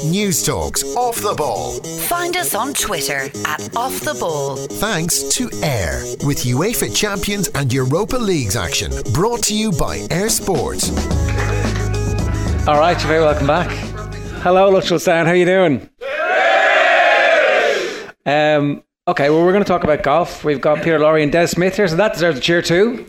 News Talks Off the Ball. Find us on Twitter at Off the Ball. Thanks to Air, with UEFA Champions and Europa Leagues action. Brought to you by Air Sport. All right, you're very welcome back. Hello, Luttrell Sound. How are you doing? Okay, well, we're going to talk about golf. We've got Peter Lawrie and Des Smith here, so that deserves a cheer too.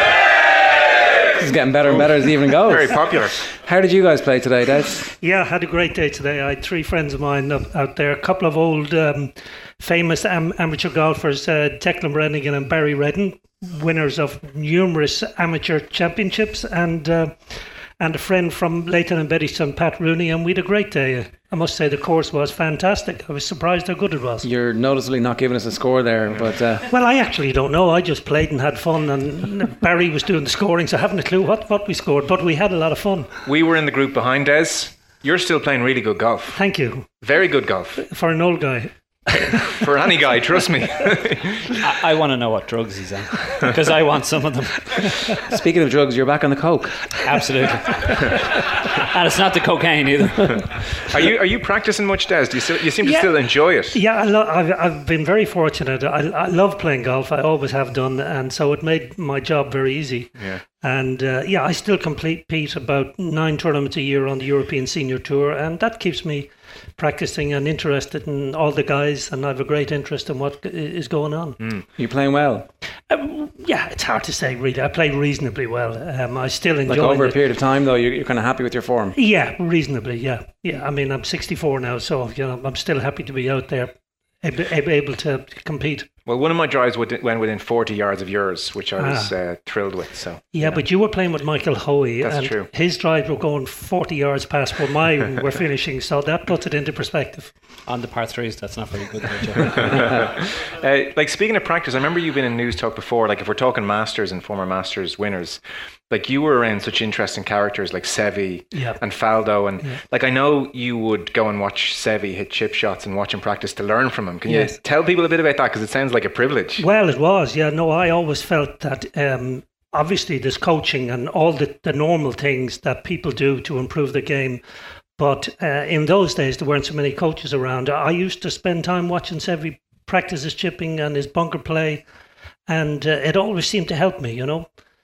This is getting better and better as the evening goes. Very popular. How did you guys play today, Des? Yeah, I had a great day today. I had three friends of mine out there, a couple of old famous amateur golfers, Declan Brennigan and Barry Redden, winners of numerous amateur championships, and a friend from Leighton and Bettystown, Pat Rooney, and we had a great day. I must say the course was fantastic. I was surprised how good it was. You're noticeably not giving us a score there, but... Well, I actually don't know. I just played and had fun, and Barry was doing the scoring, so I haven't a clue what we scored, but we had a lot of fun. We were in the group behind Des. You're still playing really good golf. Thank you. Very good golf. For an old guy. For any guy, trust me. I want to know what drugs he's on, because I want some of them. Speaking of drugs, you're back on the coke. Absolutely. And it's not the cocaine either. Are you practicing much, Des? You seem to still enjoy it. Yeah, I've been very fortunate. I love playing golf. I always have done, and so it made my job very easy. Yeah. And I still compete about 9 tournaments a year on the European Senior Tour, and that keeps me practicing and interested in all the guys, and I have a great interest in what is going on. You're playing well? Yeah, it's hard to say really. I play reasonably well. I still enjoy it. Like over a period of time though, you're kind of happy with your form? Yeah, reasonably, yeah. I mean, I'm 64 now, so I'm still happy to be out there, able to compete. Well, one of my drives went within 40 yards of yours, which I was thrilled with. So yeah, but you were playing with Michael Hoey. That's and true. His drives were going 40 yards past where mine were finishing, so that puts it into perspective. On the par threes, that's not very good. Like, speaking of practice, I remember you've been in News Talk before. Like, if we're talking Masters and former Masters winners, like you were around such interesting characters like Seve and Faldo, and like I know you would go and watch Seve hit chip shots and watch him practice to learn from him. Can you tell people a bit about that, because it sounds like a privilege? Well, it was. Yeah, no, I always felt that obviously there's coaching and all the normal things that people do to improve the game. But in those days, there weren't so many coaches around. I used to spend time watching Seve practice his chipping and his bunker play, and it always seemed to help me, you know.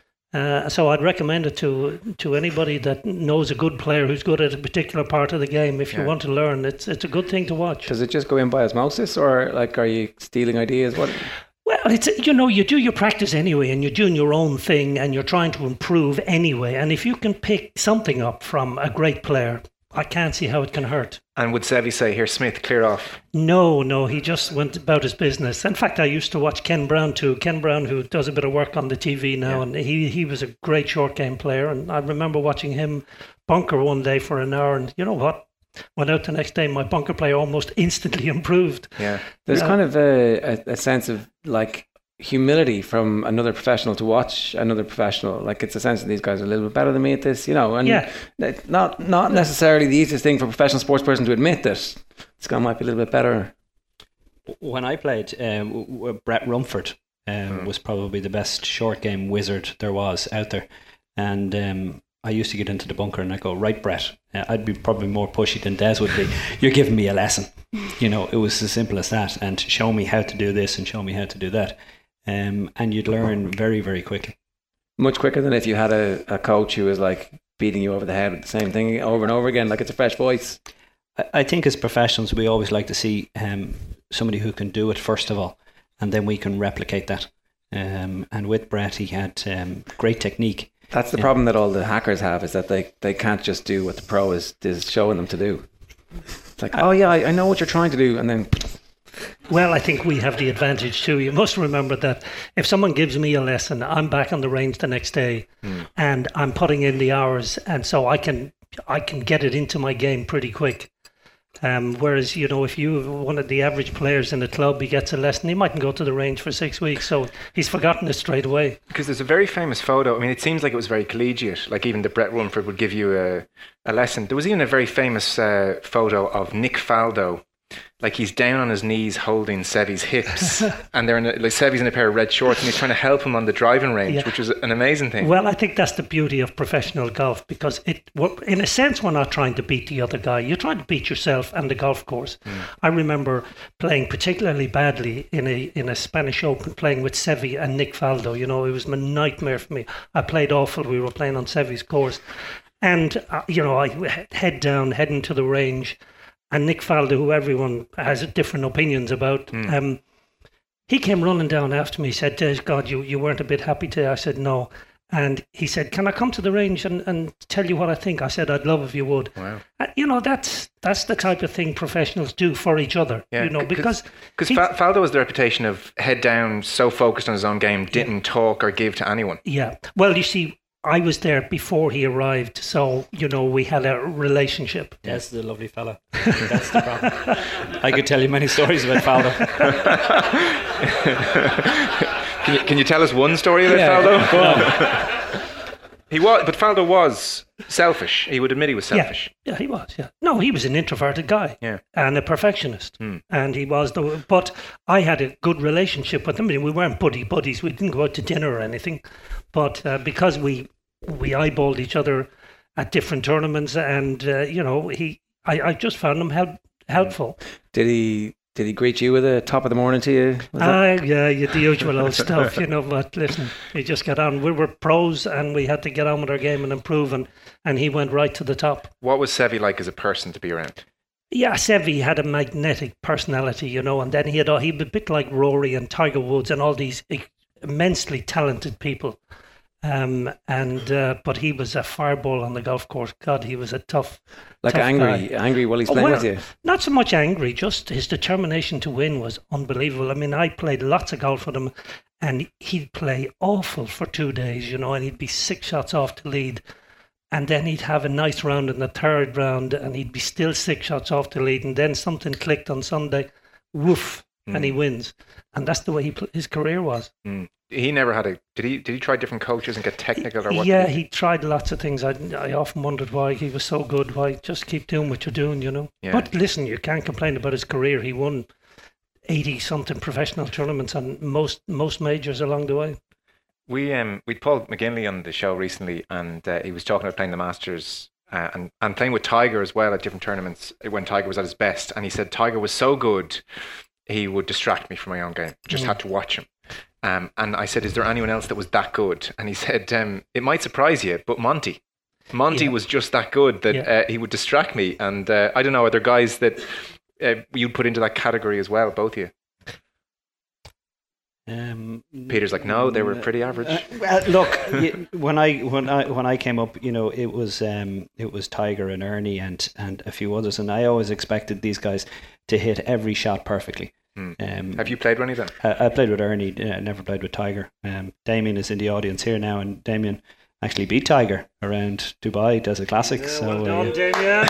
So I'd recommend it to anybody that knows a good player who's good at a particular part of the game. If you want to learn, it's a good thing to watch. Does it just go in by osmosis, or like are you stealing ideas? What? Well, it's, you do your practice anyway, and you're doing your own thing, and you're trying to improve anyway. And if you can pick something up from a great player, I can't see how it can hurt. And would Seve say, "Here, Smith, clear off"? No, he just went about his business. In fact, I used to watch Ken Brown too. Ken Brown, who does a bit of work on the TV now, and he was a great short game player. And I remember watching him bunker one day for an hour, and you know what? Went out the next day, my bunker play almost instantly improved. Yeah, there's kind of a sense of like humility from another professional to watch another professional. Like, it's a sense that these guys are a little bit better than me at this, you know, and not necessarily the easiest thing for a professional sports person to admit that this guy might be a little bit better. When I played, Brett Rumford was probably the best short game wizard there was out there, and I used to get into the bunker and I'd go, "Right, Brett, I'd be probably more pushy than Des would be. You're giving me a lesson." You know, it was as simple as that, and show me how to do this and show me how to do that. And you'd learn very, very quickly. Much quicker than if you had a coach who was like beating you over the head with the same thing over and over again, like it's a fresh voice. I think as professionals, we always like to see somebody who can do it first of all, and then we can replicate that. And with Brett, he had great technique. That's the problem that all the hackers have, is that they can't just do what the pro is showing them to do. It's like, oh yeah, I know what you're trying to do, and then... Well, I think we have the advantage too. You must remember that if someone gives me a lesson, I'm back on the range the next day and I'm putting in the hours, and so I can get it into my game pretty quick. Whereas, you know, if you one of the average players in the club, he gets a lesson, he mightn't go to the range for 6 weeks, so he's forgotten it straight away. Because there's a very famous photo. I mean, it seems like it was very collegiate. Like even the Brett Rumford would give you a lesson. There was even a very famous photo of Nick Faldo like he's down on his knees holding Sevi's hips, and they're like Sevi's in a pair of red shorts, and he's trying to help him on the driving range, which was an amazing thing. Well, I think that's the beauty of professional golf, because in a sense, we're not trying to beat the other guy. You're trying to beat yourself and the golf course. I remember playing particularly badly in a Spanish Open, playing with Sevi and Nick Faldo. You know, it was a nightmare for me. I played awful. We were playing on Sevi's course, and I head down, heading to the range. And Nick Faldo, who everyone has different opinions about, he came running down after me. He said, God, you weren't a bit happy today. I said, no. And he said, can I come to the range and tell you what I think? I said, I'd love if you would. Wow. That's the type of thing professionals do for each other. Yeah, because Faldo has the reputation of head down, so focused on his own game, didn't talk or give to anyone. Yeah. Well, you see, I was there before he arrived, so, we had a relationship. That's the lovely fella. That's the problem. I could tell you many stories about Faldo. Can you tell us one story about Faldo? Go on. But Faldo was selfish. He would admit he was selfish. Yeah, he was. Yeah, no, he was an introverted guy. Yeah, and a perfectionist. And he was But I had a good relationship with him. I mean, we weren't buddies. We didn't go out to dinner or anything. But because we eyeballed each other at different tournaments, and I just found him helpful. Did he greet you with a top of the morning to you? Yeah, the usual old stuff, but listen, we just got on. We were pros and we had to get on with our game and improve, and he went right to the top. What was Sevi like as a person to be around? Yeah, Sevi had a magnetic personality, and then he was a bit like Rory and Tiger Woods and all these immensely talented people. But he was a fireball on the golf course. God, he was a tough angry while he's playing with you. Not so much angry, just his determination to win was unbelievable. I mean, I played lots of golf with him, and he'd play awful for 2 days, and he'd be 6 shots off the lead, and then he'd have a nice round in the third round, and he'd be still 6 shots off the lead, and then something clicked on Sunday, woof, and he wins. And that's the way his career was. He never had did he try different coaches and get technical or what? Yeah, he tried lots of things. I often wondered why he was so good. Why just keep doing what you're doing, Yeah. But listen, you can't complain about his career. He won 80-something professional tournaments and most majors along the way. We had Paul McGinley on the show recently, and he was talking about playing the Masters and playing with Tiger as well at different tournaments when Tiger was at his best. And he said Tiger was so good, he would distract me from my own game. Just had to watch him. And I said, is there anyone else that was that good? And he said, it might surprise you, but Monty was just that good that he would distract me. And I don't know, are there guys that you'd put into that category as well, both of you? Peter's like, no, they were pretty average. Look, when I came up, it was Tiger and Ernie and a few others, and I always expected these guys to hit every shot perfectly. Have you played with any of them? I played with Ernie, never played with Tiger. Damien is in the audience here now, and Damien actually beat Tiger around Dubai Desert Classic. Yeah, so, well done, Damien.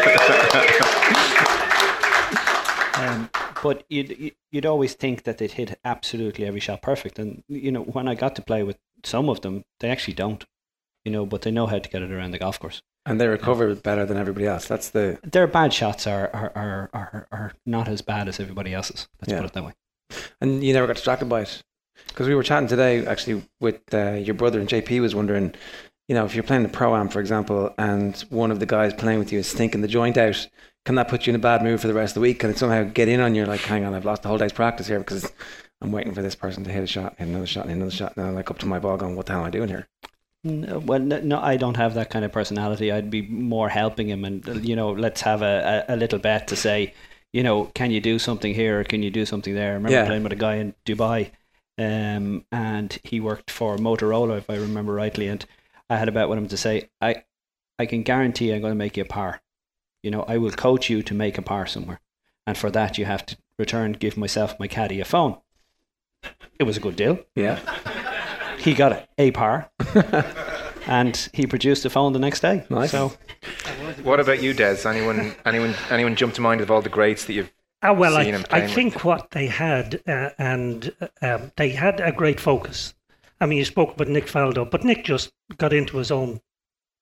But you'd always think that they'd hit absolutely every shot perfect, and when I got to play with some of them, they actually don't. But they know how to get it around the golf course. And they recover better than everybody else. Their bad shots are not as bad as everybody else's. Let's put it that way. And you never got distracted by it, because we were chatting today actually with your brother, and JP was wondering, if you're playing the Pro-Am, for example, and one of the guys playing with you is stinking the joint out, can that put you in a bad mood for the rest of the week? Can it somehow get in on you, like, hang on, I've lost the whole day's practice here because I'm waiting for this person to hit a shot, and another shot, and another shot, and I'm like up to my ball going, what the hell am I doing here? No, I don't have that kind of personality. I'd be more helping him, and let's have a little bet to say, can you do something here or can you do something there? I remember playing with a guy in Dubai, and he worked for Motorola, if I remember rightly, and I had a bet with him to say, I can guarantee I'm going to make you a par. I will coach you to make a par somewhere, and for that you have to give myself, my caddy, a phone. It was a good deal. Yeah. He got a par, and he produced a phone the next day. Nice. So, what about you, Des? Anyone jump to mind of all the greats that you've seen him playing I think what they had, they had a great focus. I mean, you spoke about Nick Faldo, but Nick just got into his own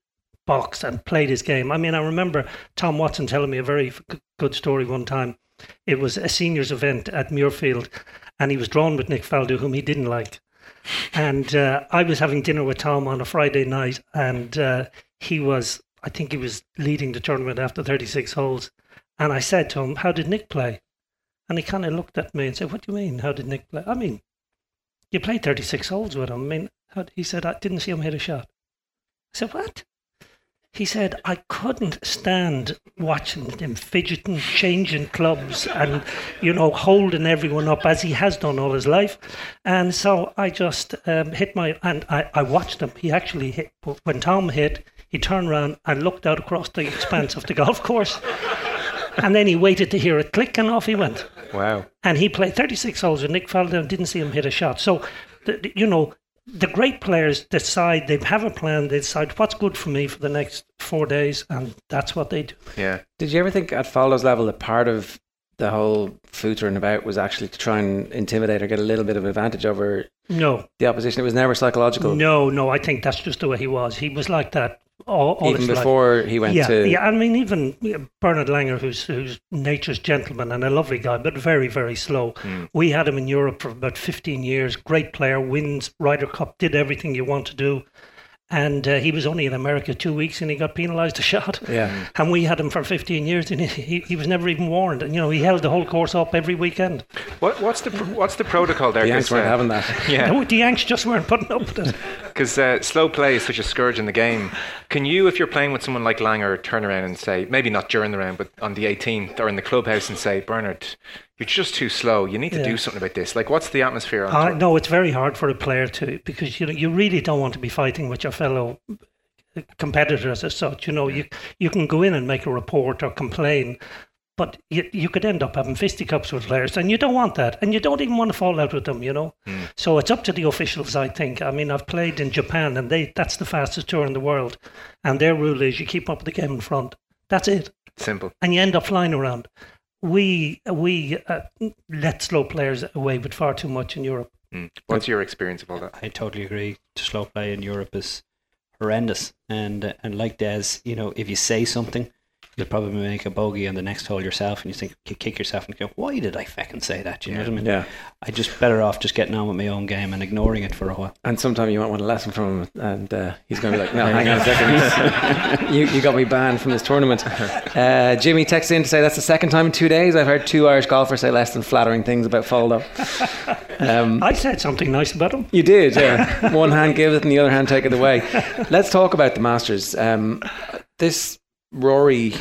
box and played his game. I mean, I remember Tom Watson telling me a very good story one time. It was a seniors event at Muirfield, and he was drawn with Nick Faldo, whom he didn't like. And I was having dinner with Tom on a Friday night, and I think he was leading the tournament after 36 holes. And I said to him, how did Nick play? And he kind of looked at me and said, what do you mean, how did Nick play? I mean, you played 36 holes with him. I mean, he said, I didn't see him hit a shot. I said, what? He said, I couldn't stand watching him fidgeting, changing clubs and, holding everyone up as he has done all his life. And so I just I watched him. He actually hit. When Tom hit, he turned around and looked out across the expanse of the golf course. And then he waited to hear it click and off he went. Wow. And he played 36 holes with Nick Faldo and didn't see him hit a shot. So, the great players decide, they have a plan, they decide what's good for me for the next 4 days, and that's what they do. Yeah. Did you ever think at Faldo's level that part of the whole footering about was actually to try and intimidate or get a little bit of advantage over the opposition? It was never psychological? No, I think that's just the way he was. He was like that all even his before life. He went to... Yeah, I mean, even Bernard Langer, who's nature's gentleman and a lovely guy, but very, very slow. We had him in Europe for about 15 years. Great player, wins Ryder Cup, did everything you want to do. And he was only in America 2 weeks and he got penalised a shot. Yeah. And we had him for 15 years and he was never even warned. And, he held the whole course up every weekend. What's the protocol there? The Yanks weren't having that. Yeah. No, the Yanks just weren't putting up with it. Because slow play is such a scourge in the game. Can you, if you're playing with someone like Langer, turn around and say, maybe not during the round, but on the 18th or in the clubhouse and say, Bernard, you're just too slow. You need to do something about this. Like, what's the atmosphere on tour? No, it's very hard for a player to, because you really don't want to be fighting with your fellow competitors as such. You can go in and make a report or complain, but you could end up having fisticuffs with players, and you don't want that, and you don't even want to fall out with them. So it's up to the officials, I think. I mean, I've played in Japan, and that's the fastest tour in the world, and their rule is you keep up with the game in front. That's it. Simple. And you end up flying around. We let slow players away with far too much in Europe. What's your experience of all that? I totally agree. Slow play in Europe is horrendous, and like Des, if you say something, you'll probably make a bogey on the next hole yourself, and you think you kick yourself and go, why did I fucking say that? You know what I mean? Yeah. I just better off just getting on with my own game and ignoring it for a while. And sometime you might want a lesson from him, and he's going to be like, no, hang on a second, you got me banned from this tournament. Jimmy texts in to say that's the second time in 2 days I've heard two Irish golfers say less than flattering things about Faldo. I said something nice about him. You did, yeah. One hand give it and the other hand take it away. Let's talk about the Masters. This Rory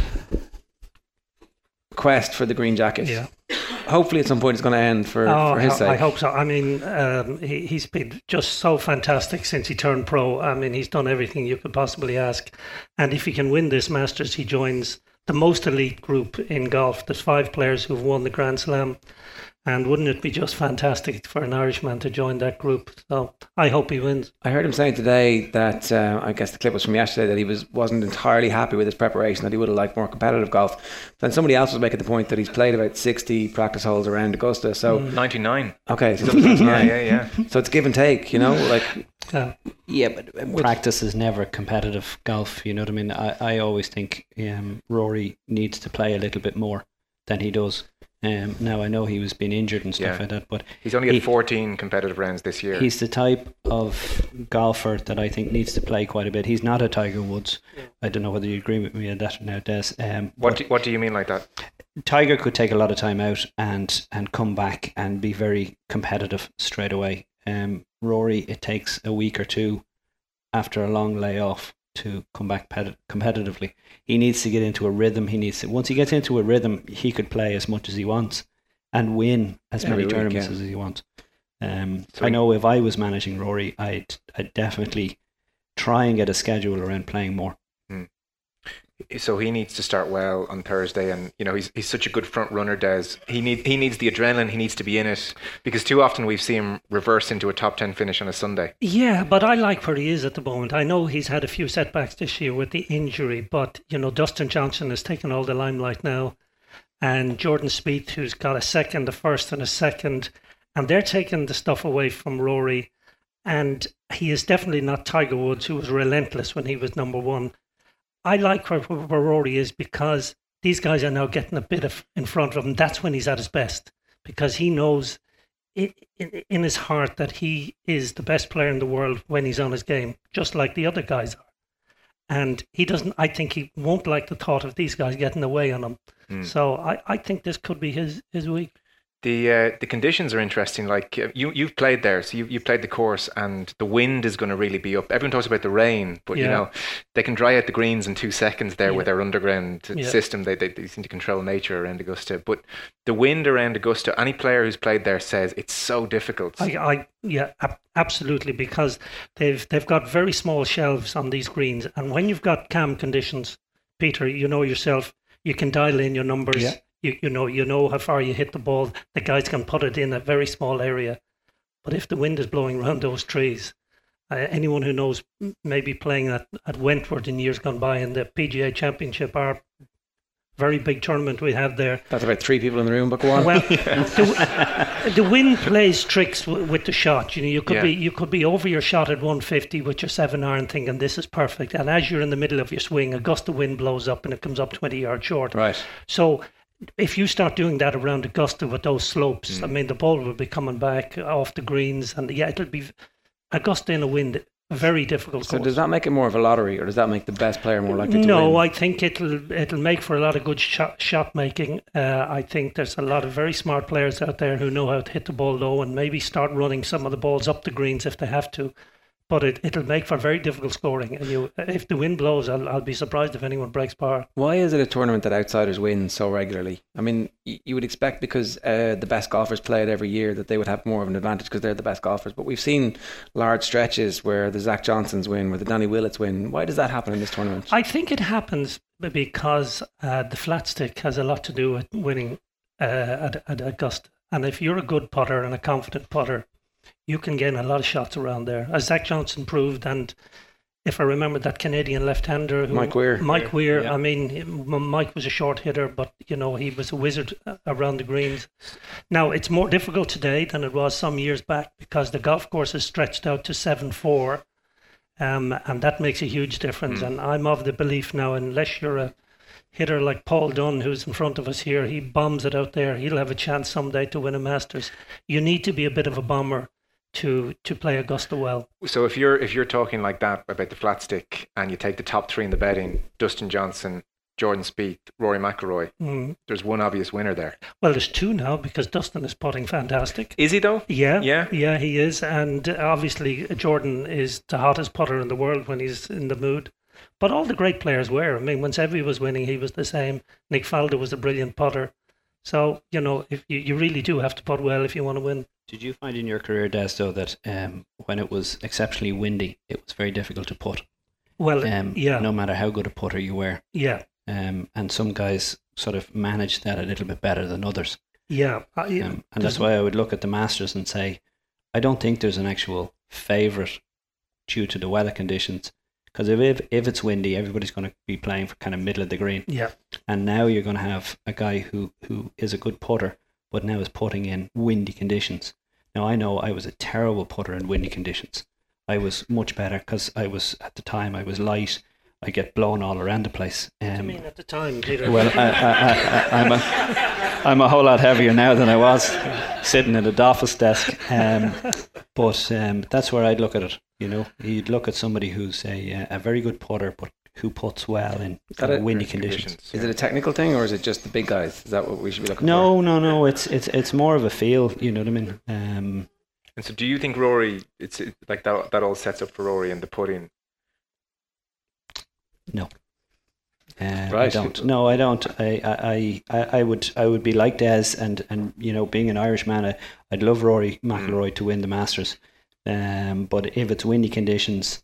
quest for the green jacket. Yeah. Hopefully at some point it's going to end for his sake. I hope so. I mean, he's been just so fantastic since he turned pro. I mean, he's done everything you could possibly ask. And if he can win this Masters, he joins the most elite group in golf. There's 5 players who've won the Grand Slam. And wouldn't it be just fantastic for an Irishman to join that group? So I hope he wins. I heard him saying today that, I guess the clip was from yesterday, that he wasn't entirely happy with his preparation, that he would have liked more competitive golf. Then somebody else was making the point that he's played about 60 practice holes around Augusta. So 99. Okay. So 99. Yeah. So it's give and take, Yeah, but practice is never competitive golf. You know what I mean? I always think Rory needs to play a little bit more than he does. Now I know he was being injured and stuff like that, but he's only got 14 competitive rounds this year. He's the type of golfer that I think needs to play quite a bit. He's not a Tiger Woods. I don't know whether you agree with me on that now, Des. What do you mean like that? Tiger could take a lot of time out and come back and be very competitive straight away. Rory, it takes a week or two after a long layoff to come back competitively. He needs to get into a rhythm. Once he gets into a rhythm, he could play as much as he wants and win as many tournaments as he wants. I know if I was managing Rory, I'd definitely try and get a schedule around playing more. So he needs to start well on Thursday, and he's such a good front runner. Des, he needs the adrenaline. He needs to be in it, because too often we've seen him reverse into a top 10 finish on a Sunday. Yeah, but I like where he is at the moment. I know he's had a few setbacks this year with the injury, but Dustin Johnson has taken all the limelight now, and Jordan Spieth, who's got a second, a first, and a second, and they're taking the stuff away from Rory. And he is definitely not Tiger Woods, who was relentless when he was number one. I like where Rory is because these guys are now getting a bit in front of him. That's when he's at his best, because he knows in his heart that he is the best player in the world when he's on his game, just like the other guys are. And he doesn't. I think he won't like the thought of these guys getting away on him. So I think this could be his week. The conditions are interesting. Like you've played there, so you played the course, and the wind is going to really be up. Everyone talks about the rain, but you know they can dry out the greens in 2 seconds there with their underground system. They seem to control nature around Augusta, but the wind around Augusta. Any player who's played there says it's so difficult. Absolutely, because they've got very small shelves on these greens, and when you've got calm conditions, Peter, you know yourself, you can dial in your numbers. Yeah. You know how far you hit the ball. The guys can put it in a very small area. But if the wind is blowing around those trees, anyone who knows, maybe playing at Wentworth in years gone by in the PGA Championship, our very big tournament we had there. That's about 3 people in the room, but go on. Well, the wind plays tricks with the shot. You could be over your shot at 150 with your 7-iron thinking this is perfect. And as you're in the middle of your swing, a gust of wind blows up and it comes up 20 yards short. Right. So if you start doing that around Augusta with those slopes, I mean, the ball will be coming back off the greens, and it'll be Augusta in a wind, very difficult course. So does that make it more of a lottery, or does that make the best player more likely to win? No, I think it'll make for a lot of good shot making. I think there's a lot of very smart players out there who know how to hit the ball low and maybe start running some of the balls up the greens if they have to. But it'll make for very difficult scoring. And if the wind blows, I'll be surprised if anyone breaks par. Why is it a tournament that outsiders win so regularly? I mean, you would expect because the best golfers play it every year that they would have more of an advantage because they're the best golfers. But we've seen large stretches where the Zach Johnsons win, where the Danny Willets win. Why does that happen in this tournament? I think it happens because the flat stick has a lot to do with winning at Augusta. And if you're a good putter and a confident putter, you can gain a lot of shots around there, as Zach Johnson proved. And if I remember that Canadian left-hander, Mike Weir. Yeah. I mean, Mike was a short hitter, but he was a wizard around the greens. Now it's more difficult today than it was some years back because the golf course is stretched out to 7-4, and that makes a huge difference. And I'm of the belief now, unless you're a hitter like Paul Dunn, who's in front of us here, he bombs it out there. He'll have a chance someday to win a Masters. You need to be a bit of a bomber to play Augusta well. So if you're talking like that about the flat stick, and you take the top 3 in the betting, Dustin Johnson, Jordan Spieth, Rory McIlroy, there's one obvious winner there. Well, there's 2 now because Dustin is putting fantastic. Is he though? Yeah, he is. And obviously Jordan is the hottest putter in the world when he's in the mood. But all the great players were. I mean, when Seve was winning, he was the same. Nick Faldo was a brilliant putter. So, if you really do have to putt well if you want to win. Did you find in your career, Des, though, that when it was exceptionally windy, it was very difficult to putt? Well, no matter how good a putter you were. Yeah. And some guys sort of managed that a little bit better than others. Yeah. And that's why I would look at the Masters and say, I don't think there's an actual favourite due to the weather conditions. Because if it's windy, everybody's going to be playing for kind of middle of the green. Yeah. And now you're going to have a guy who is a good putter, but now is putting in windy conditions. Now, I know I was a terrible putter in windy conditions. I was much better because at the time, I was light. I get blown all around the place. What do you mean at the time, Peter? Well, I'm a whole lot heavier now than I was sitting at a office desk. But that's where I'd look at it. You'd look at somebody who's a very good putter, but who puts well in windy conditions. Is it a technical thing, or is it just the big guys? Is that what we should be looking for? No. It's more of a feel. You know what I mean? And so, do you think Rory? It's like that all sets up for Rory in the putting? No. Right. I don't. No, I don't. I would be like Des, and being an Irishman, I'd love Rory McIlroy to win the Masters. But if it's windy conditions,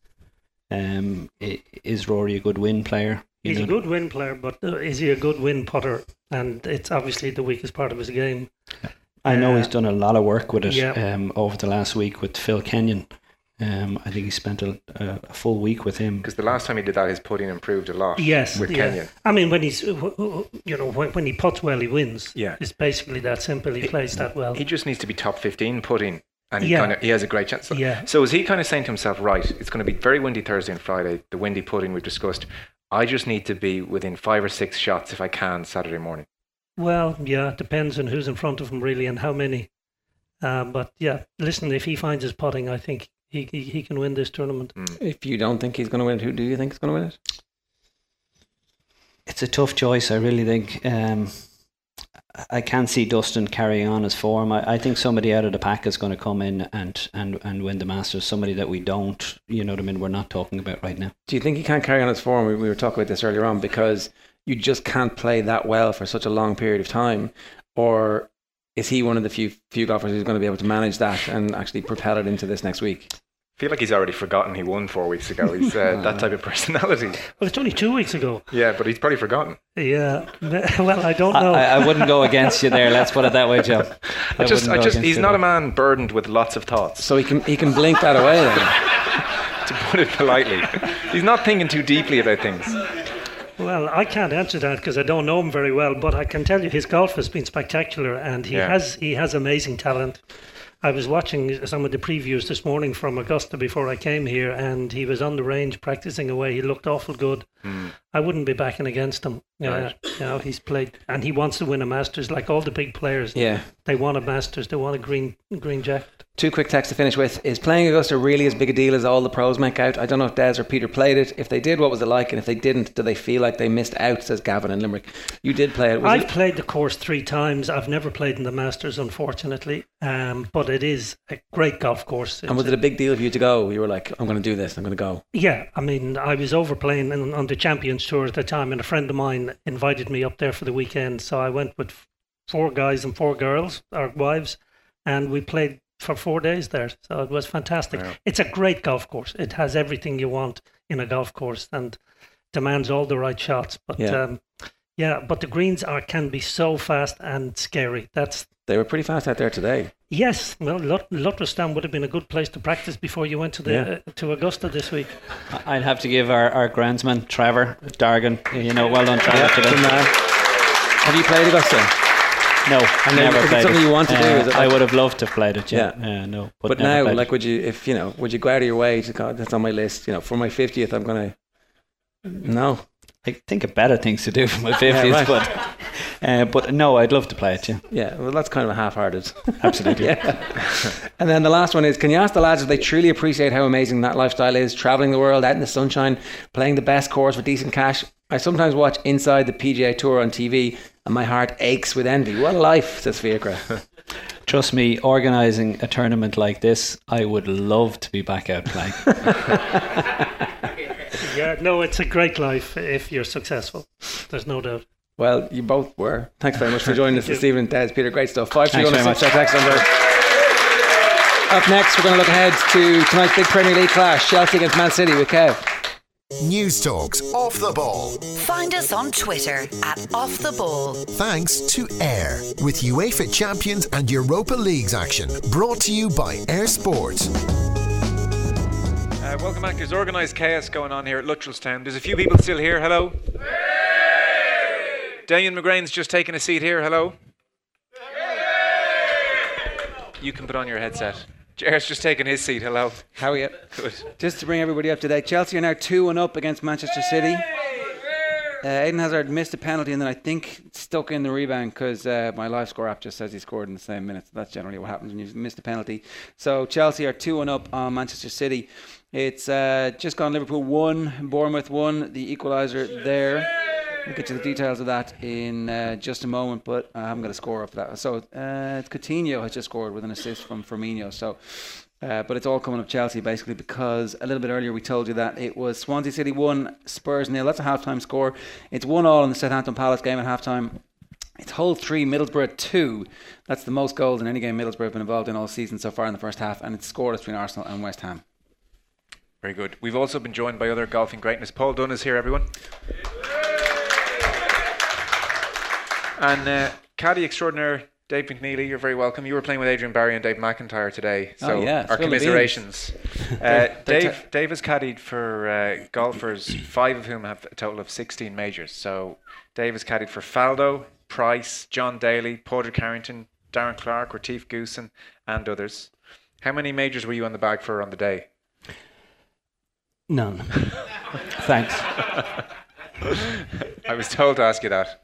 is Rory a good win player? He's a good win player, but is he a good win putter? And it's obviously the weakest part of his game. I know he's done a lot of work with it over the last week with Phil Kenyon. I think he spent a full week with him. Because the last time he did that, his putting improved a lot. Yes, with Kenyon. I mean, when he's when he puts well, he wins. Yeah, it's basically that simple. He plays that well. He just needs to be top 15 putting, and he has a great chance. So is he kind of saying to himself, right? It's going to be very windy Thursday and Friday. The windy putting we've discussed. I just need to be within 5 or 6 shots if I can Saturday morning. Well, yeah, it depends on who's in front of him really and how many. But yeah, listen, if he finds his putting, I think he can win this tournament. If you don't think he's going to win it, who do you think is going to win it? It's a tough choice, I really think. I can't see Dustin carrying on his form. I think somebody out of the pack is going to come in and win the Masters. Somebody that we don't, we're not talking about right now. Do you think he can't carry on his form? We were talking about this earlier on, because you just can't play that well for such a long period of time. Or is he one of the few golfers who's going to be able to manage that and actually propel it into this next week? I feel like he's already forgotten he won 4 weeks ago. He's that type of personality. Well, it's only 2 weeks ago. Yeah, but he's probably forgotten. Yeah. Well, I don't know. I wouldn't go against you there. Let's put it that way, Joe. He's not a man burdened with lots of thoughts. So he can blink that away then. To put it politely. He's not thinking too deeply about things. Well, I can't answer that because I don't know him very well, but I can tell you his golf has been spectacular, and he has amazing talent. I was watching some of the previews this morning from Augusta before I came here, and he was on the range practicing away. He looked awful good. I wouldn't be backing against him. Right. He's played, and he wants to win a Masters like all the big players. Yeah, they want a Masters. They want a green jacket. 2 quick texts to finish with. Is playing Augusta really as big a deal as all the pros make out? I don't know if Des or Peter played it. If they did, what was it like? And if they didn't, do they feel like they missed out, says Gavin in Limerick. You did play it. I've played the course 3 times. I've never played in the Masters, unfortunately. But it is a great golf course. And was it a big deal for you to go? You were like, I'm going to do this, I'm going to go. Yeah, I mean, I was over playing on the Champions Tour at the time, and a friend of mine invited me up there for the weekend. So I went with 4 guys and 4 girls, our wives, and we played for 4 days there. So it was fantastic. Wow. It's a great golf course. It has everything you want in a golf course and demands all the right shots. But but the greens can be so fast and scary. They were pretty fast out there today. Yes, well, Lutterston would have been a good place to practice before you went to Augusta this week. I'd have to give our groundsman Trevor Dargan, well done, Trevor. Good man. Have you played Augusta? No, I never played it. Something you want to do? I would have loved to have played it. No. But now, like, would you go out of your way to go? That's on my list. For my 50th, I'm gonna. No. I think of better things to do for my 50th, but no, I'd love to play it. Yeah. Well, that's kind of a half-hearted. Absolutely. And then the last one is: can you ask the lads if they truly appreciate how amazing that lifestyle is? Traveling the world, out in the sunshine, playing the best course for decent cash. I sometimes watch Inside the PGA Tour on TV, and my heart aches with envy. What a life, says Fiacre. Trust me, organising a tournament like this, I would love to be back out playing. Yeah, no, it's a great life if you're successful. There's no doubt. Well, you both were. Thanks very much for joining us this evening, Des. Peter, great stuff. 531 text number. Up next, we're going to look ahead to tonight's big Premier League clash, Chelsea against Man City with Kev. News Talks Off the Ball. Find us on Twitter @OffTheBall. Thanks to Air, with UEFA Champions and Europa Leagues action. Brought to you by Air Sport. Welcome back. There's organised chaos going on here at Luttrellstown. There's a few people still here. Hello. Hey! Damien McGrain's just taken a seat here. Hello. Hey! You can put on your headset. Jared's just taken his seat. Hello. How are you? Good. Just to bring everybody up to date, Chelsea are now 2-1 against Manchester City. Eden Hazard missed a penalty and then I think stuck in the rebound because my live score app just says he scored in the same minute. That's generally what happens when you've missed a penalty. So Chelsea are 2-1 on Manchester City. It's just gone Liverpool 1, Bournemouth 1, the equaliser there. We'll get to the details of that in just a moment, but I haven't got a score up for that. So Coutinho has just scored with an assist from Firmino. So, but it's all coming up Chelsea basically because a little bit earlier we told you that it was Swansea City 1, Spurs 0. That's a half-time score. It's 1-1 in the Southampton Palace game at half-time. It's Hull 3, Middlesbrough 2. That's the most goals in any game Middlesbrough have been involved in all season so far in the first half, and it's scoreless between Arsenal and West Ham. Very good. We've also been joined by other golfing greatness. Paul Dunn is here, everyone. And caddy extraordinaire Dave McNeely, you're very welcome. You were playing with Adrian Barry and Dave McIntyre today, so our commiserations. Dave has caddied for golfers, 5 of whom have a total of 16 majors. So Dave has caddied for Faldo, Price, John Daly, Porter Carrington, Darren Clark, Retief Goosen, and others. How many majors were you on the bag for on the day? None. Thanks. I was told to ask you that.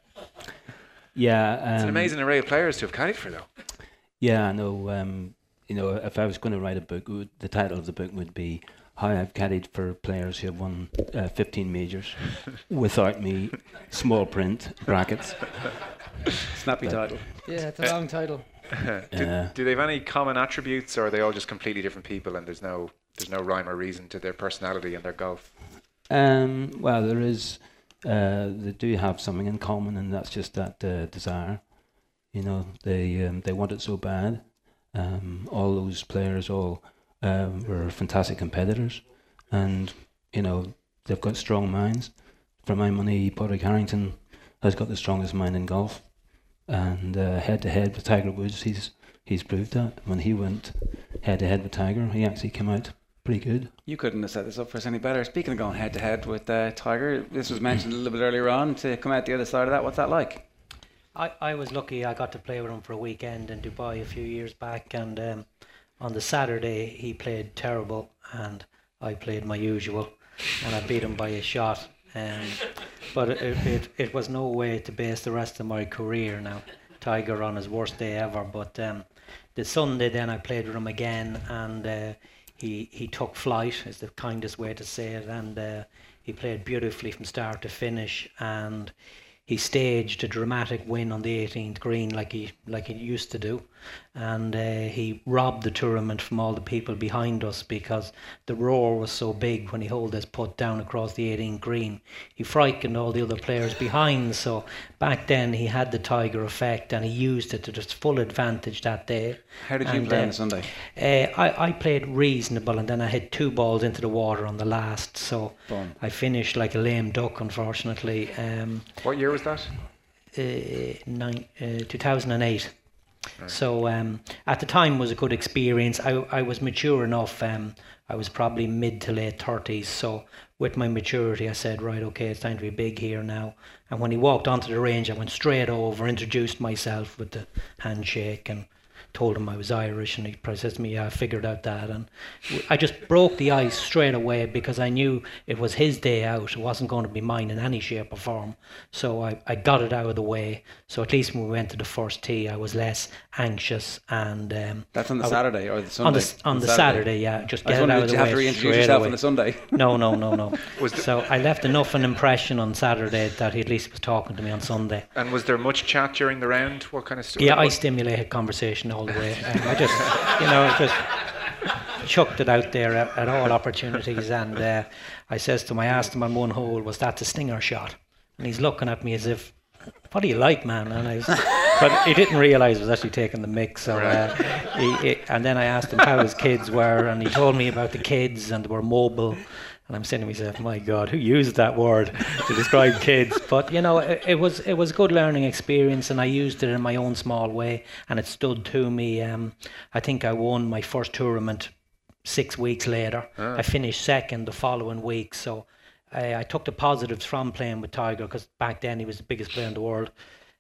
Yeah, it's an amazing array of players to have caddied for, though. Yeah, I know. If I was going to write a book, the title of the book would be "How I've Caddied for Players Who Have Won 15 Majors Without Me." Small print brackets. Snappy title. Yeah, it's a long title. Do they have any common attributes, or are they all just completely different people, and there's no rhyme or reason to their personality and their golf? Well, there is. They do have something in common, and that's just that desire. They want it so bad. All those players were fantastic competitors, and they've got strong minds. For my money, Padraig Harrington has got the strongest mind in golf, and head to head with Tiger Woods, he's proved that. When he went head to head with Tiger, he actually came out pretty good. You couldn't have set this up for us any better. Speaking of going head to head with Tiger, this was mentioned a little bit earlier on, to come out the other side of that. What's that like? I was lucky. I got to play with him for a weekend in Dubai a few years back, and on the Saturday he played terrible and I played my usual, and I beat him by a shot. But it was no way to base the rest of my career now. Tiger on his worst day ever. But the Sunday then I played with him again, and he took flight, is the kindest way to say it, and he played beautifully from start to finish, and he staged a dramatic win on the 18th green like he used to do, and he robbed the tournament from all the people behind us because the roar was so big when he held his putt down across the 18th green. He frightened all the other players behind, so back then he had the Tiger effect and he used it to just full advantage that day. How did you play on Sunday? I played reasonable, and then I hit 2 balls into the water on the last, so Boom. I finished like a lame duck, unfortunately. What year was that? 2008. Right. So at the time was a good experience. I was mature enough. I was probably mid to late 30s. So with my maturity, I said, right, okay, it's time to be big here now. And when he walked onto the range, I went straight over, introduced myself with the handshake, and told him I was Irish, and he says to me, yeah, I figured out that. And I just broke the ice straight away because I knew it was his day out. It wasn't going to be mine in any shape or form. So I got it out of the way. So at least when we went to the first tee, I was less anxious. And that's on the Saturday or the Sunday? On the Saturday, yeah. Just get it out of the way. Did you have to reintroduce yourself on the Sunday? No. So I left enough an impression on Saturday that he at least was talking to me on Sunday. And was there much chat during the round? What kind of stuff? Yeah, I stimulated conversation all the way. I just chucked it out there at all opportunities, and I asked him on one hole, was that the stinger shot? And he's looking at me as if, what do you like, man? But he didn't realise I was actually taking the mix. So and then I asked him how his kids were, and he told me about the kids, and they were mobile. And I'm saying to myself, my God, who used that word to describe kids? But it was a good learning experience, and I used it in my own small way, and it stood to me. I think I won my first tournament 6 weeks later. I finished second the following week. So I took the positives from playing with Tiger, because back then he was the biggest player in the world.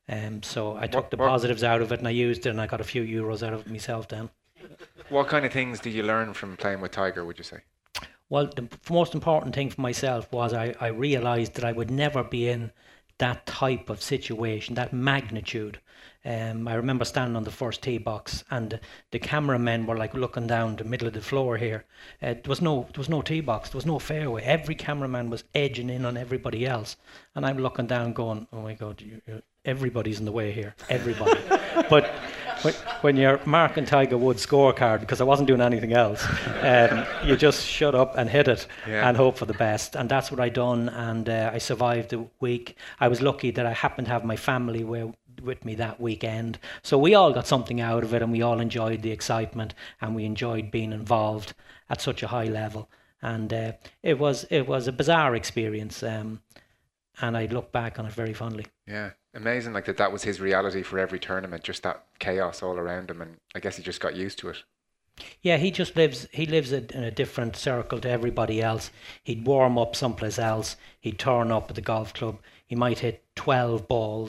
So I took the positives out of it, and I used it, and I got a few euros out of it myself then. What kind of things did you learn from playing with Tiger, would you say? Well, the most important thing for myself was I realised that I would never be in that type of situation, that magnitude. I remember standing on the first tee box, and the cameramen were like looking down the middle of the floor here. There was no tee box, there was no fairway. Every cameraman was edging in on everybody else, and I'm looking down going, oh my God, everybody's in the way here, everybody. But when you're marking Tiger Woods' scorecard, because I wasn't doing anything else, you just shut up and hit it and hope for the best. And that's what I done, and I survived the week. I was lucky that I happened to have my family with me that weekend. So we all got something out of it, and we all enjoyed the excitement, and we enjoyed being involved at such a high level. And it was a bizarre experience, and I look back on it very fondly. Yeah. Amazing, like that was his reality for every tournament, just that chaos all around him, and I guess he just got used to it. Yeah, he lives in a different circle to everybody else. He'd warm up someplace else, he'd turn up at the golf club, he might hit 12 balls,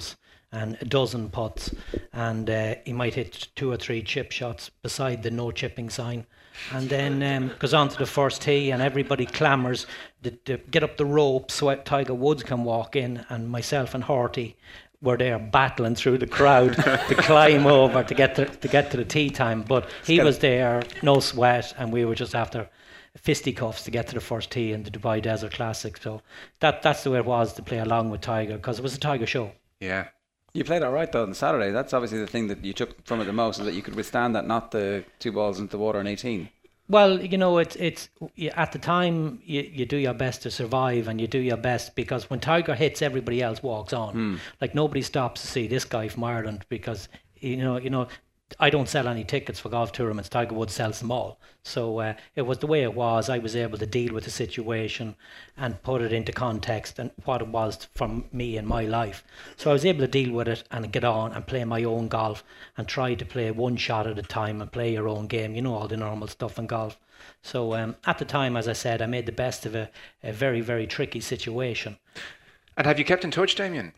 and a dozen putts, and he might hit 2 or 3 chip shots beside the no chipping sign, and then goes on to the first tee, and everybody clamours to get up the rope so Tiger Woods can walk in, and myself and Horty were there battling through the crowd to climb over to get to the tee time. But he was there, no sweat, and we were just after fisticuffs to get to the first tee in the Dubai Desert Classic. So that's the way it was to play along with Tiger, because it was a Tiger show. Yeah. You played all right though on Saturday. That's obviously the thing that you took from it the most, is that you could withstand that, not the 2 balls into the water in 18. Well, you know, it's at the time you do your best to survive, and you do your best because when Tiger hits, everybody else walks on. Like nobody stops to see this guy from Ireland, because you know I don't sell any tickets for golf tournaments. Tiger Woods sells them all. So it was the way it was. I was able to deal with the situation and put it into context and what it was from me in my life. So I was able to deal with it and get on and play my own golf and try to play one shot at a time and play your own game. You know, all the normal stuff in golf. So at the time, as I said, I made the best of a very, very tricky situation. And have you kept in touch, Damien?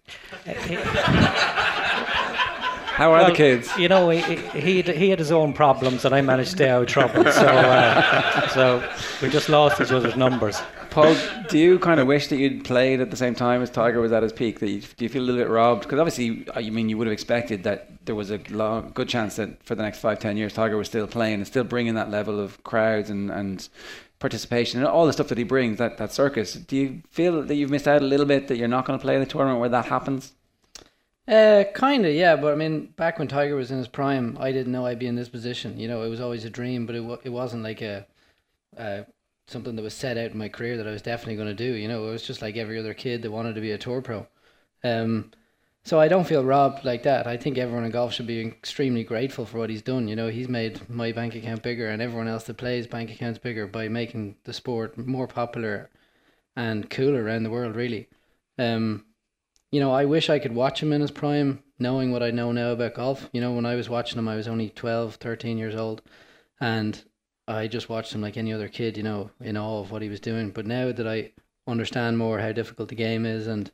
How are the kids? You know, he had his own problems, and I managed to stay out of trouble. So we just lost each other's numbers. Paul, do you kind of wish that you'd played at the same time as Tiger was at his peak? Do you feel a little bit robbed? Because obviously, I mean, you would have expected that there was a good chance that for the next 5-10 years, Tiger was still playing and still bringing that level of crowds and participation and all the stuff that he brings, that circus. Do you feel that you've missed out a little bit, that you're not going to play in a tournament where that happens? Kind of, yeah. But I mean, back when Tiger was in his prime, I didn't know I'd be in this position. You know, it was always a dream, but it wasn't like something that was set out in my career that I was definitely going to do. You know, it was just like every other kid that wanted to be a tour pro. So I don't feel robbed like that. I think everyone in golf should be extremely grateful for what he's done. You know, he's made my bank account bigger and everyone else that plays bank accounts bigger by making the sport more popular and cooler around the world, really. You know, I wish I could watch him in his prime, knowing what I know now about golf. You know, when I was watching him, I was only 12, 13 years old, and I just watched him like any other kid, you know, in awe of what he was doing. But now that I understand more how difficult the game is and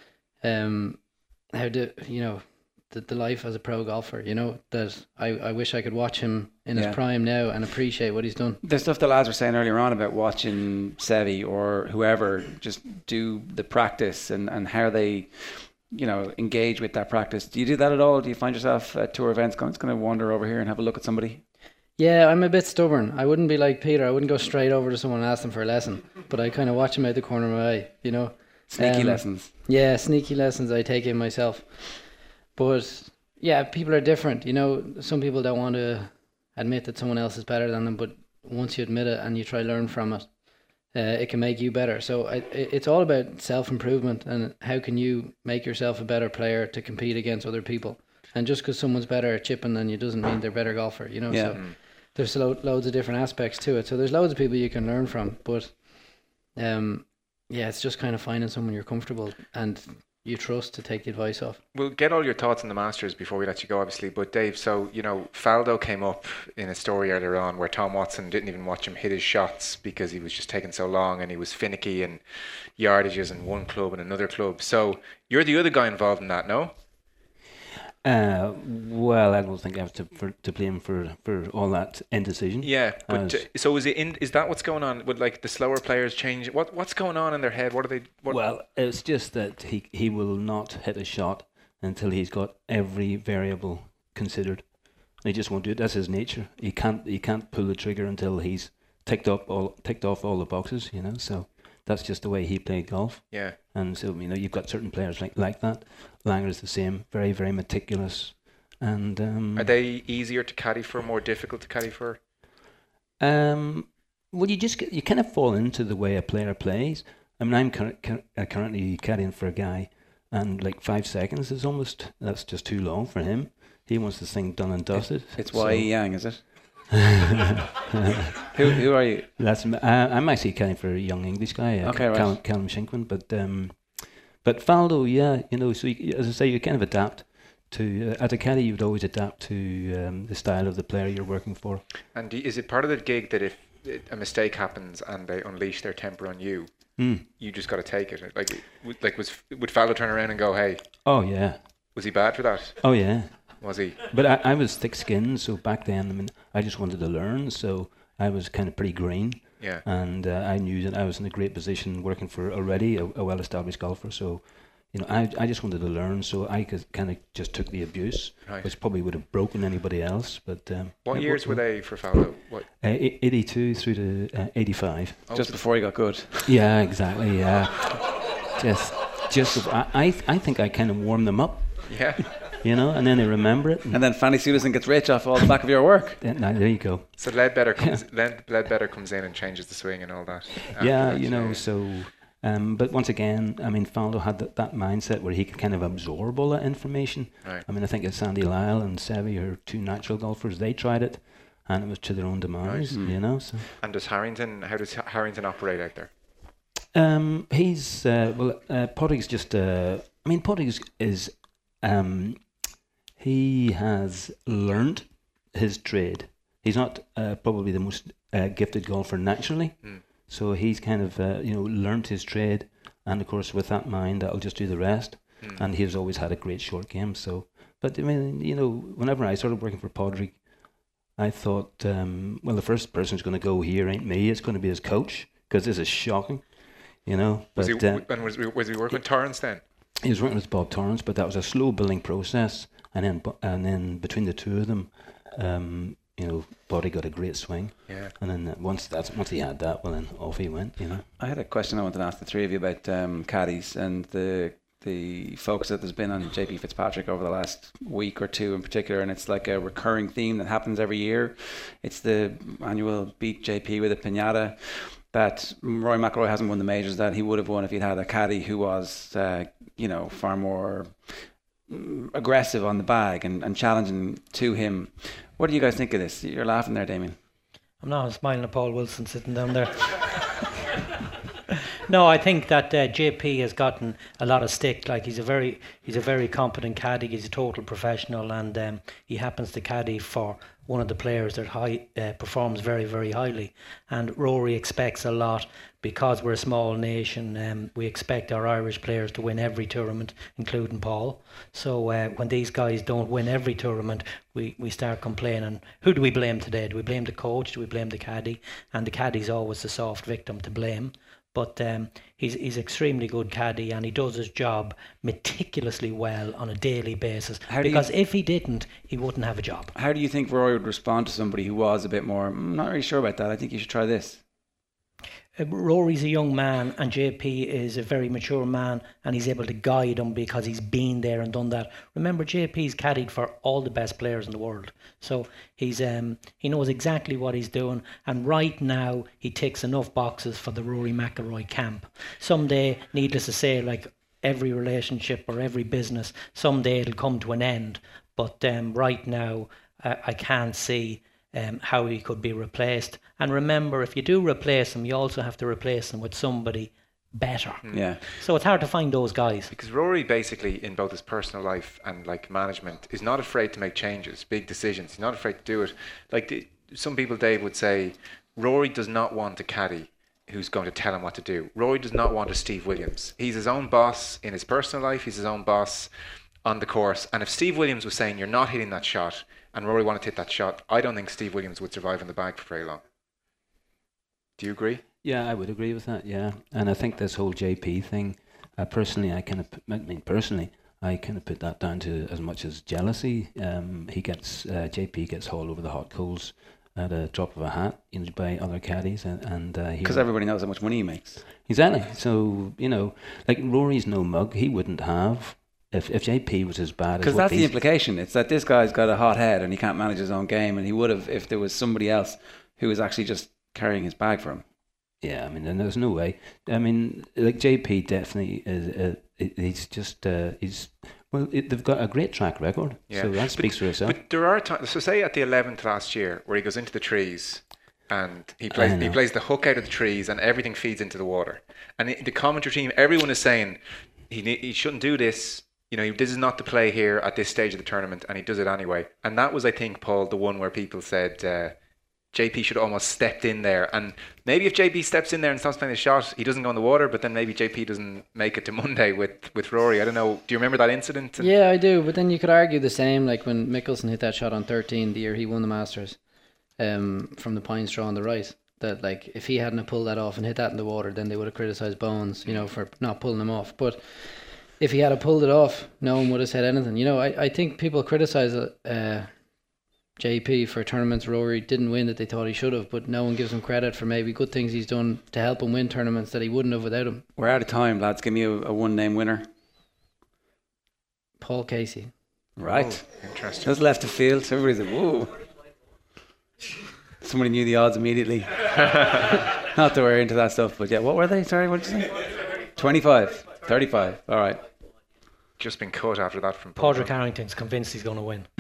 how the life as a pro golfer, you know, that I wish I could watch him in his prime now and appreciate what he's done. The stuff the lads were saying earlier on about watching Seve or whoever just do the practice and how they, you know, engage with that practice. Do you do that at all? Do you find yourself at tour events going to wander over here and have a look at somebody? Yeah, I'm a bit stubborn. I wouldn't be like Peter. I wouldn't go straight over to someone and ask them for a lesson, but I kind of watch them out the corner of my eye, you know. Sneaky lessons. Yeah, sneaky lessons I take in myself. But yeah, people are different. You know, some people don't want to admit that someone else is better than them, but once you admit it and you try to learn from it, it can make you better. So it's all about self-improvement and how can you make yourself a better player to compete against other people. And just because someone's better at chipping than you doesn't mean they're a better golfer, you know. Yeah. So there's loads of different aspects to it. So there's loads of people you can learn from. But yeah, it's just kind of finding someone you're comfortable and you trust to take the advice off. We'll get all your thoughts on the Masters before we let you go, obviously. But Dave, so, you know, Faldo came up in a story earlier on where Tom Watson didn't even watch him hit his shots because he was just taking so long and he was finicky and yardages in one club and another club. So you're the other guy involved in that, no? Well, I don't think I have to blame for all that indecision. Yeah, but so is that what's going on? Would like the slower players change? What's going on in their head? What are they? Well, it's just that he will not hit a shot until he's got every variable considered. He just won't do it. That's his nature. He can't pull the trigger until he's ticked off all the boxes. You know, so that's just the way he played golf. Yeah. And so, you know, you've got certain players like that. Langer is the same, very, very meticulous. And are they easier to caddy for, more difficult to caddy for? Well, you kind of fall into the way a player plays. I mean, I'm currently caddying for a guy, and like 5 seconds that's just too long for him. He wants this thing done and dusted. It's Y.E. Yang, is it? Who are you? I'm actually caddying for a young English guy, right. Callum Shinkman, but Faldo, yeah, you know, so as I say, you kind of adapt to, as a caddy, you would always adapt to the style of the player you're working for. And is it part of the gig that if a mistake happens and they unleash their temper on you, you just got to take it? Like would Faldo turn around and go, hey? Oh, yeah. Was he bad for that? Oh yeah. Was he? But I was thick-skinned, so back then, I mean, I just wanted to learn, so I was kind of pretty green. Yeah. And I knew that I was in a great position working for already a well-established golfer, so, you know, I just wanted to learn, so I kind of just took the abuse, which probably would have broken anybody else. But what years were they for Faldo? 82 through to 85. Just before he got good. Yeah, exactly. Yeah. I think I kind of warmed them up. Yeah. You know, and then they remember it. And then Fanny Suderson gets rich off all the back of your work. There you go. So Ledbetter comes in and changes the swing and all that. Yeah, you know, so... but once again, I mean, Faldo had that mindset where he could kind of absorb all that information. Right. I mean, I think it's Sandy Lyle and Seve are two natural golfers. They tried it, and it was to their own demise, you know. So. And how does Harrington operate out there? He's... Potting's just... Potting is... he has learnt his trade. He's not probably the most gifted golfer naturally. So he's kind of, learnt his trade, and of course with that mind, that'll just do the rest. And he's always had a great short game. So, but I mean, you know, whenever I started working for Padraig, I thought, the first person who's going to go here ain't me. It's going to be his coach, because this is shocking, you know. But, was he working with Torrance then? He was working with Bob Torrance, but that was a slow building process, and then between the two of them, Boddy got a great swing. Yeah. And then once he had that, well, then off he went. You know. I had a question I wanted to ask the three of you about caddies and the focus that there's been on JP Fitzpatrick over the last week or two in particular, and it's like a recurring theme that happens every year. It's the annual beat JP with a piñata that Rory McIlroy hasn't won the majors that he would have won if he'd had a caddy who was, far more aggressive on the bag and challenging to him. What do you guys think of this? You're laughing there, Damien. I'm not smiling at Paul Wilson sitting down there. No, I think that JP has gotten a lot of stick. Like he's a very competent caddy. He's a total professional, and he happens to caddy for one of the players that performs very, very highly. And Rory expects a lot because we're a small nation. We expect our Irish players to win every tournament, including Paul. So when these guys don't win every tournament, we start complaining. Who do we blame today? Do we blame the coach? Do we blame the caddy? And the caddy's always the soft victim to blame. But he's extremely good caddy, and he does his job meticulously well on a daily basis. Because if he didn't, he wouldn't have a job. How do you think Rory would respond to somebody who was a bit more, I'm not really sure about that, I think you should try this? Rory's a young man, and JP is a very mature man, and he's able to guide him because he's been there and done that. Remember, JP's caddied for all the best players in the world, so he knows exactly what he's doing. And right now, he ticks enough boxes for the Rory McIlroy camp. Someday, needless to say, like every relationship or every business, someday it'll come to an end. But right now, I can't see how he could be replaced. And remember, if you do replace him, you also have to replace him with somebody better. Yeah. So it's hard to find those guys. Because Rory basically, in both his personal life and like management, is not afraid to make changes, big decisions. He's not afraid to do it. Like some people, Dave, would say, Rory does not want a caddy who's going to tell him what to do. Rory does not want a Steve Williams. He's his own boss in his personal life. He's his own boss on the course. And if Steve Williams was saying, you're not hitting that shot, and Rory wanted to hit that shot, I don't think Steve Williams would survive in the bag for very long. Do you agree? Yeah, I would agree with that. Yeah, and I think this whole JP thing, personally, I kind of put that down to as much as jealousy. JP gets hauled over the hot coals at a drop of a hat, by other caddies, and because everybody knows how much money he makes. Exactly. So like Rory's no mug. He wouldn't have. If JP was as bad as... Because that's the implication. It's that this guy's got a hot head and he can't manage his own game, and he would have if there was somebody else who was actually just carrying his bag for him. Yeah, I mean, and there's no way. I mean, like JP definitely is... they've got a great track record, so that speaks for itself. But there are times... So say at the 11th last year, where he goes into the trees and he plays the hook out of the trees and everything feeds into the water. And the commentary team, everyone is saying he shouldn't do this. This is not the play here at this stage of the tournament, and he does it anyway. And that was, I think, Paul, the one where people said JP should have almost stepped in there. And maybe if JP steps in there and stops playing the shot, he doesn't go in the water, but then maybe JP doesn't make it to Monday with Rory. I don't know. Do you remember that incident? Yeah, I do. But then you could argue the same, like when Mickelson hit that shot on 13 the year he won the Masters, from the pine straw on the right. That, like, if he hadn't pulled that off and hit that in the water, then they would have criticised Bones, you know, for not pulling him off. But if he had pulled it off, no one would have said anything. You know, I think people criticise JP for tournaments Rory didn't win that they thought he should have, but no one gives him credit for maybe good things he's done to help him win tournaments that he wouldn't have without him. We're out of time, lads. Give me a one-name winner. Paul Casey. Right. Oh, interesting. Just left the field. So everybody's like, whoa. Somebody knew the odds immediately. Not that we're into that stuff, but yeah, what were they? Sorry, what did you say? 25, 35. All right. Just been cut after that from Padraig Harrington's convinced he's going to win.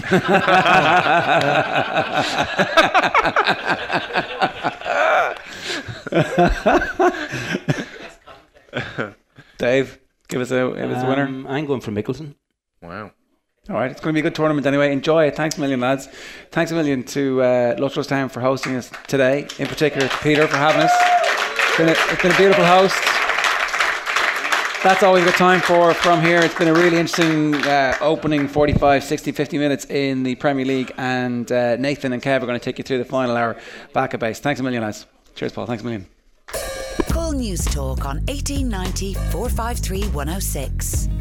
Dave, give us a winner. I'm going for Mickelson. Wow. All right, it's going to be a good tournament anyway. Enjoy it. Thanks a million, lads. Thanks a million to Luttrell's Town for hosting us today. In particular to Peter for having us. It's been a beautiful host. That's all we've got time for from here. It's been a really interesting opening 45, 60, 50 minutes in the Premier League, and Nathan and Kev are going to take you through the final hour back at base. Thanks a million, lads. Cheers, Paul. Thanks a million. Call News Talk on 1890 453 106.